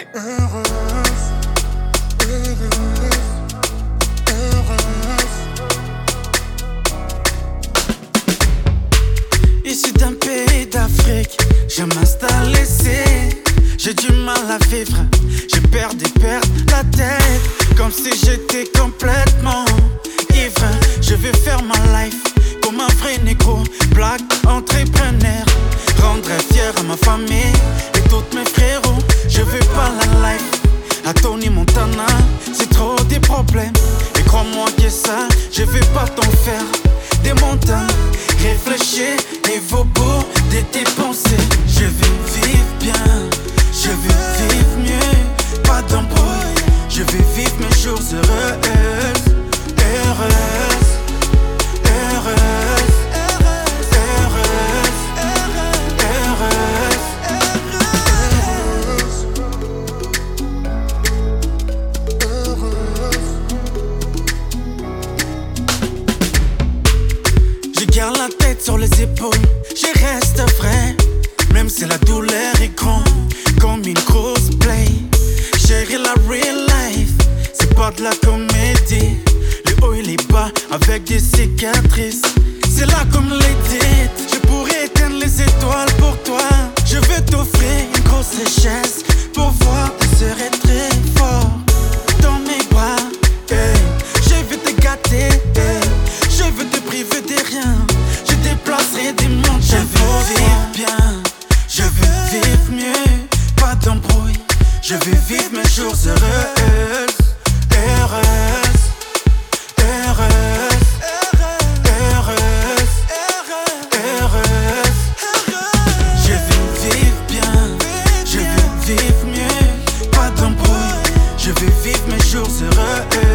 heureuse, heureuse, heureuse. Issu d'un pays d'Afrique, je m'installe ici. J'ai du mal à vivre, j'ai peur de perdre la tête, comme si j'étais complètement ivre. Je vais faire ma life comme un vrai négro, black entrepreneur. Rendre fier à ma famille et tous mes frérots. Je veux pas la life à Tony Montana, c'est trop des problèmes. Et crois-moi que ça, je vais pas t'en faire des montagnes. Réfléchis et vos bouts de tes pensées. Je veux vivre bien, je veux vivre mieux, pas d'embrouille. Je veux vivre mes jours heureux, heureuse, heureuse, heureuse, heureuse, heureuse. Je garde la tête sur les épaules, je reste vrai, même si la douleur est grande, comme une grosse play. Chérie, la real life, c'est pas de la comédie. Les hauts et les bas avec des cicatrices, c'est là comme les dites. Je pourrais éteindre les étoiles pour toi. Je veux t'offrir une grosse richesse pour voir te serrer très fort dans mes bras, hey. Je veux te gâter, hey. Je veux te priver de rien. Je déplacerai des mondes. Je veux vivre bien, je veux vivre mieux, pas d'embrouille. Je veux vivre mes jours heureux, heureuse, heureuse, heureuse, heureuse. Je veux vivre bien, je veux vivre mieux, pas d'embrouille. Je veux vivre mes jours heureux.